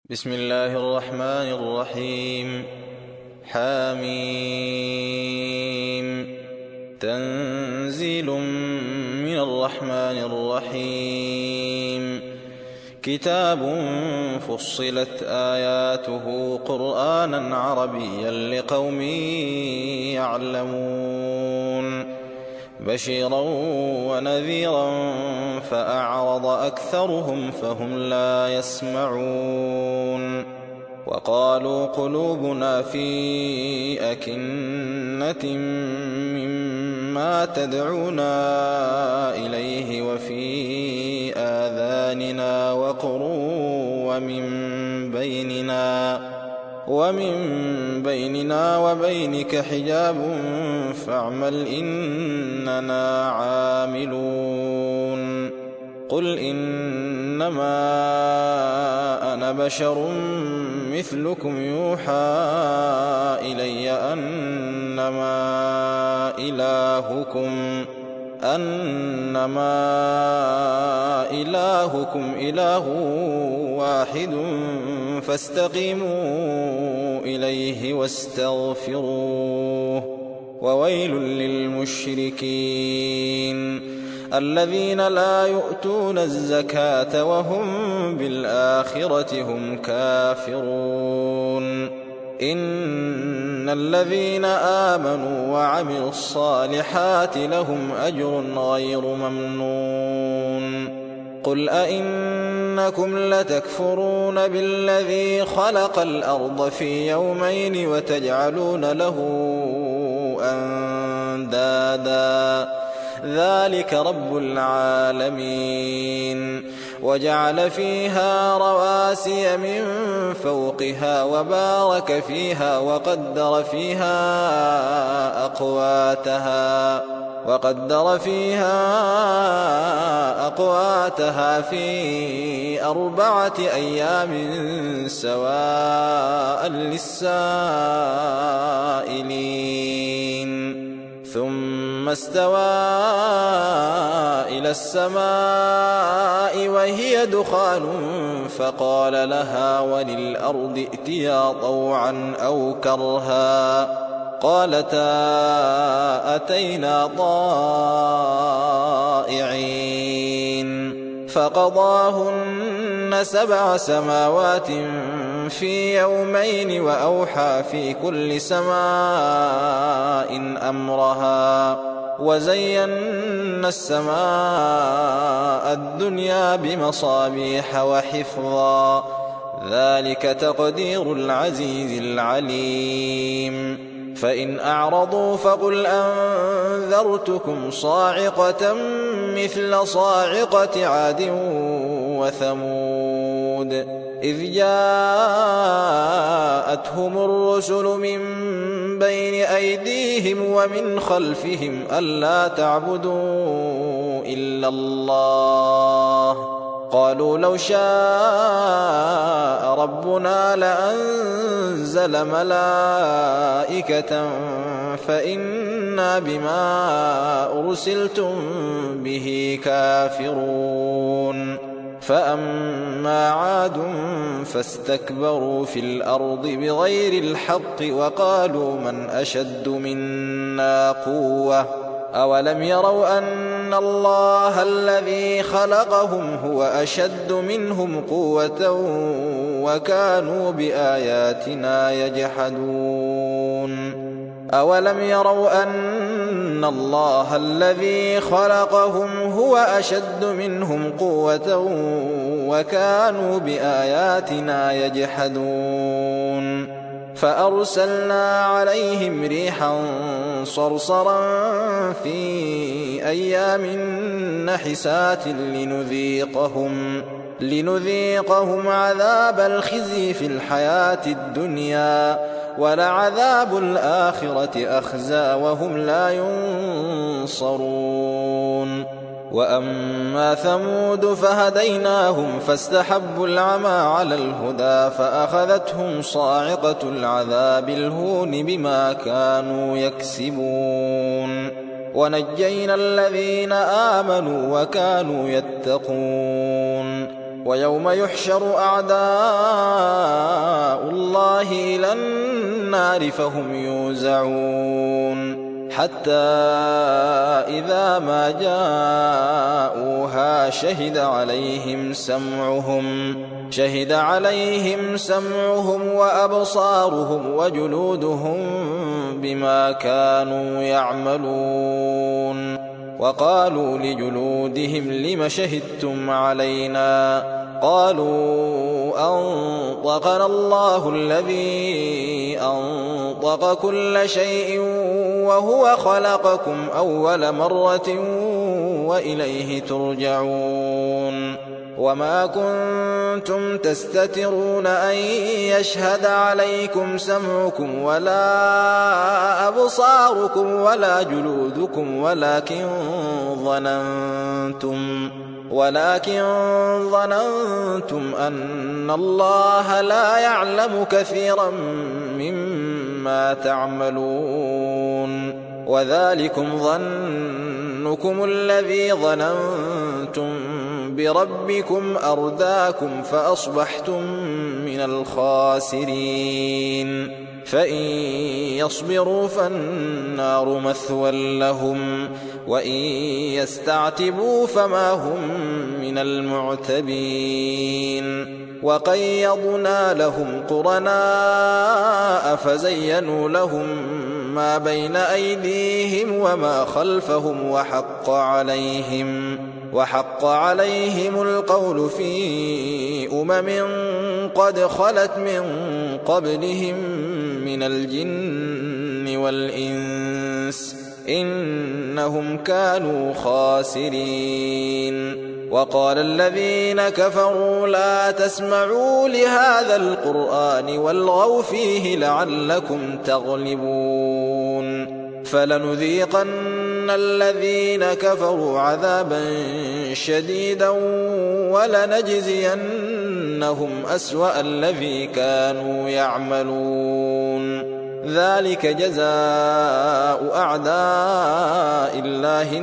بسم الله الرحمن الرحيم. حميم. تنزيل من الرحمن الرحيم. كتاب فصلت آياته قرآنا عربيا لقوم يعلمون بشيرا ونذيرا فأعرض أكثرهم فهم لا يسمعون وقالوا قلوبنا في أكنة مما تدعونا إليه وفي آذاننا وقر ومن بيننا وبينك حجاب فاعمل إننا عاملون. قل إنما أنا بشر مثلكم يوحى إلي أنما إلهكم إله واحد فاستقيموا إليه واستغفروه. وويل للمشركين الذين لا يؤتون الزكاة وهم بالآخرة هم كافرون. إن الذين آمنوا وعملوا الصالحات لهم أجر غير ممنون. قل أئنكم لتكفرون بالذي خلق الأرض في يومين وتجعلون له أندادا ذلك رب العالمين. وجعل فيها رواسي من فوقها وبارك فيها وقدر فيها أقواتها في 4 أيام سواء للسائلين. ثم استوى إلى السماء وهي دخان فقال لها وللأرض ائتيا طوعا أو كرها قالتا أتينا طائعين. فقضاهن 7 سماوات في يومين وأوحى في كل سماء أمرها وزينا السماء الدنيا بمصابيح وحفظا ذلك تقدير العزيز العليم. فإن أعرضوا فقل أنذرتكم صاعقة مثل صاعقة عاد وثمود إذ جاءتهم الرسل من بين أيديهم ومن خلفهم ألا تعبدوا إلا الله قالوا لو شاء ربنا لأنزل ملائكة فإنا بما أرسلتم به كافرون. فأما عاد فاستكبروا في الأرض بغير الحق وقالوا من أشد منا قوة أولم يروا أن الله الذي خلقهم هو أشد منهم قوة وكانوا بآياتنا يجحدون. أولم يروا أن الله الذي خلقهم هو أشد منهم قوة وكانوا بآياتنا يجحدون. فأرسلنا عليهم ريحا صرصرا في أيام نحسات لنذيقهم عذاب الخزي في الحياة الدنيا ولعذاب الآخرة أخزى وهم لا ينصرون. وأما ثمود فهديناهم فاستحبوا العمى على الهدى فأخذتهم صاعقة العذاب الهون بما كانوا يكسبون. ونجينا الذين آمنوا وكانوا يتقون. ويوم يحشر أعداء النار فهم يوزعون حتى إذا ما جاءوها شهد عليهم سمعهم وأبصارهم وجلودهم بما كانوا يعملون وقالوا لجلودهم لم شهدتم علينا قالوا أنطقنا الله الذي أنطق كل شيء وهو خلقكم أول مرة وإليه ترجعون وما كنتم تستترون أن يشهد عليكم سمعكم ولا أبصاركم ولا جلودكم ولكن ظننتم أن الله لا يعلم كثيرا مما تعملون وذلكم ظنكم الذي ظننتم بربكم أرداكم فأصبحتم من الخاسرين فإن يصبروا فالنار مثوى لهم وإن يستعتبوا فما هم من المعتبين وقيضنا لهم قرناء فزينوا لهم ما بين أيديهم وما خلفهم وحق عليهم القول في قد خلت من قبلهم من الجن والإنس إنهم كانوا خاسرين وقال الذين كفروا لا تسمعوا لهذا القرآن والغوا فيه لعلكم تغلبون فلنذيقن الذين كفروا عذابا شديدا ولنجزينهم أسوأ الذي كانوا يعملون ذلك جزاء أعداء الله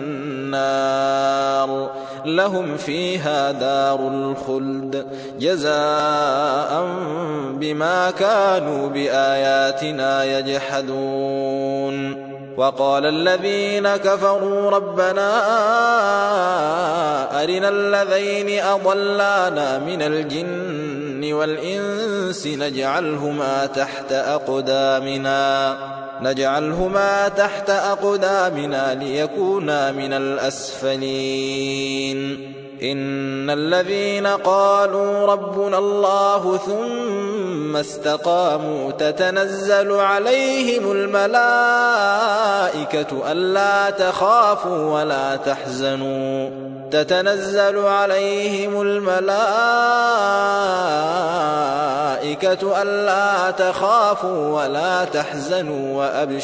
النار لهم فيها دار الخلد جزاء بما كانوا بآياتنا يجحدون وقال الذين كفروا ربنا أرنا الذين أضلانا من الجن والإنس نجعلهما تحت أقدامنا ليكونا من الأسفلين إن الذين قالوا ربنا الله ثم استقاموا تتنزل عليهم الملائكة ألا تخافوا ولا تحزنوا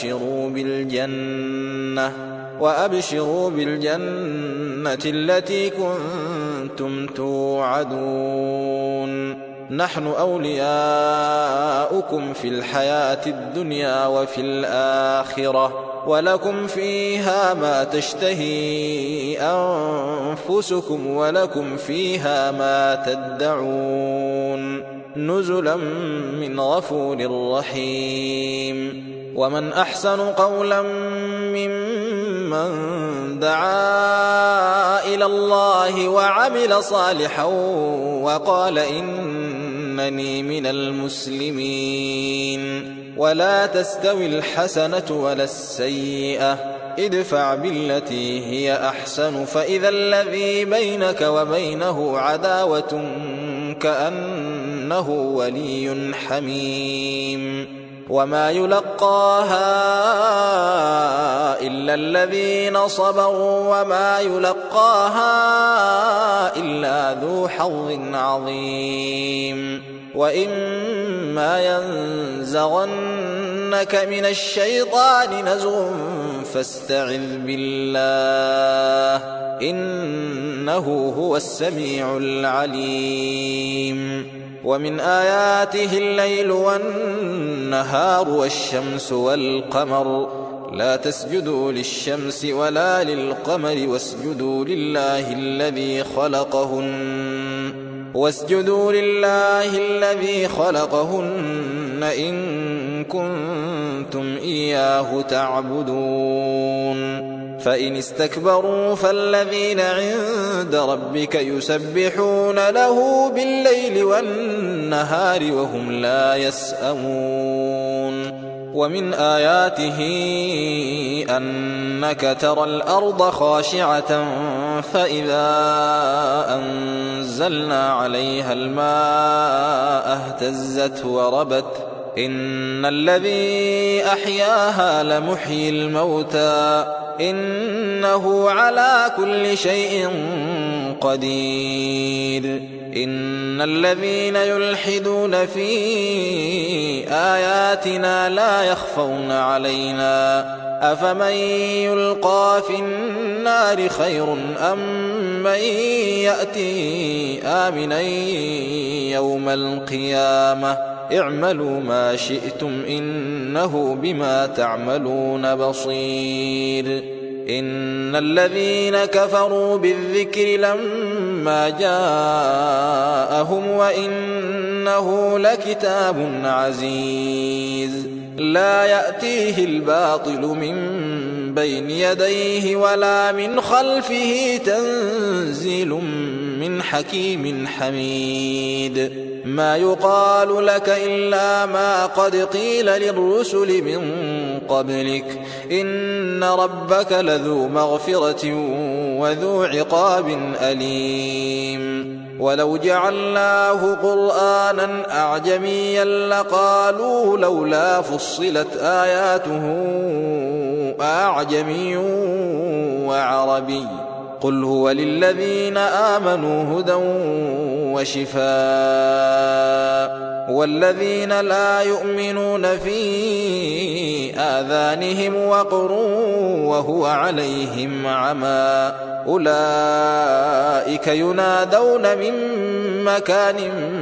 وأبشروا بالجنة التي كنتم توعدون نحن أولياؤكم في الحياة الدنيا وفي الآخرة ولكم فيها ما تشتهي أنفسكم ولكم فيها ما تدعون نزلا من غفور رحيم ومن أحسن قولا ممن دعا إلى الله وعمل صالحا وقال إنني من المسلمين ولا تستوي الحسنة ولا السيئة ادفع بالتي هي أحسن فإذا الذي بينك وبينه عداوة كأنه ولي حميم وما يلقاها إلا الذين صبروا وما يلقاها إلا ذو حظ عظيم وإما ينزغنك من الشيطان نزغ فاستعذ بالله إنه هو السميع العليم ومن آياته الليل والنهار والشمس والقمر لا تسجدوا للشمس ولا للقمر واسجدوا لله الذي خلقهن واسجدوا لله الذي خلقهن إن كنتم إياه تعبدون فإن استكبروا فالذين عند ربك يسبحون له بالليل والنهار وهم لا يسأمون ومن آياته أنك ترى الأرض خاشعة فإذا أنزلنا عليها الماء اهتزت وربت إن الذي أحياها لمحيي الموتى إنه على كل شيء قدير إن الذين يلحدون في آياتنا لا يخفون علينا أفمن يلقى في النار خير أم من يأتي آمنا يوم القيامة اعملوا ما شئتم إنه بما تعملون بصير إن الذين كفروا بالذكر لما جاءهم وإنه لكتاب عزيز لا يأتيه الباطل من بين يديه ولا من خلفه تنزيل من حكيم حميد ما يقال لك إلا ما قد قيل للرسل من قبلك إن ربك لذو مغفرة وذو عقاب أليم ولو جعلناه قرآنا أعجميا لقالوا لولا فصلت آياته أعجمي وعربي قل هو للذين آمنوا هدى وشفاء والذين لا يؤمنون في آذانهم وقر وهو عليهم عمى أولئك ينادون من مكان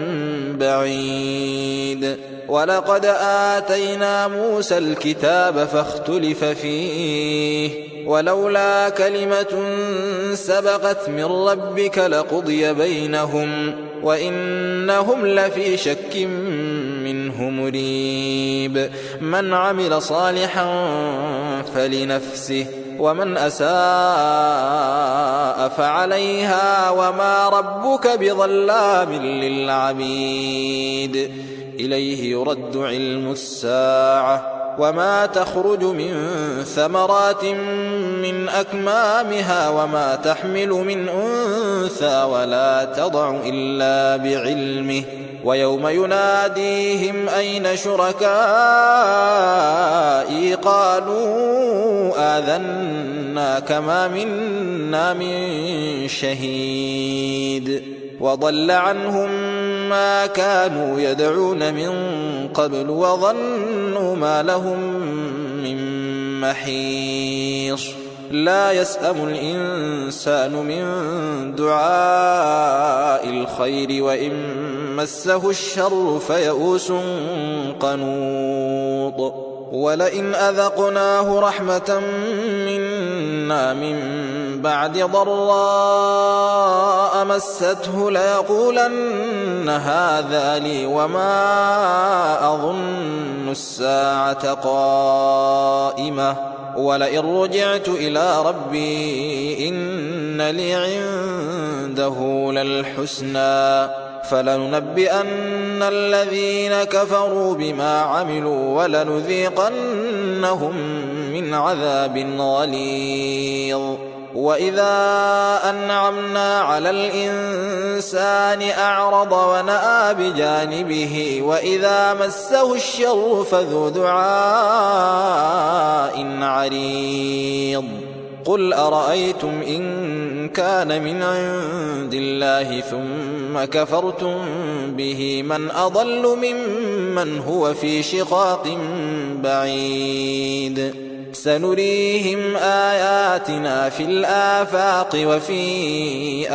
بعيد ولقد آتينا موسى الكتاب فاختلف فيه ولولا كلمة سبقت من ربك لقضي بينهم وإنهم لفي شك منه مريب من عمل صالحا فلنفسه ومن أساء فعليها وما ربك بظلام للعبيد إليه يرد علم الساعة وما تخرج من ثمرات من أكمامها وما تحمل من أنثى ولا تضع إلا بعلمه ويوم يناديهم أين شركائي قالوا آذناك ما منا من شهيد وضل عنهم ما كانوا يدعون من قبل وظنوا ما لهم من محيص لا يسأم الإنسان من دعاء الخير وإن مسه الشر فيئوس قنوط ولئن أذقناه رحمة منا من بعد ضراء مسته ليقولن هذا لي وما أظن الساعة قائمة ولئن رجعت إلى ربي إن لي عنده للحسنى فلننبئن الذين كفروا بما عملوا ولنذيقنهم من عذاب غليظ وإذا أنعمنا على الإنسان أعرض ونأى بجانبه وإذا مسه الشر فذو دعاء عريض قل أرأيتم إن كان من عند الله ثم كفرتم به من أضل ممن هو في شقاق بعيد سنريهم آياتنا في الآفاق وفي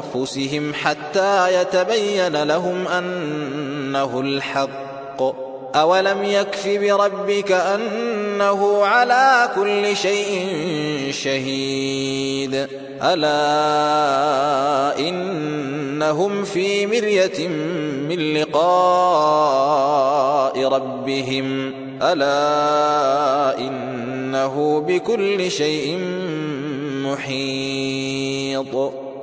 أنفسهم حتى يتبين لهم أنه الحق أولم يكف بربك أنه على كل شيء شهيد ألا إنهم في مرية من لقاء ربهم ألا إنه بكل شيء محيط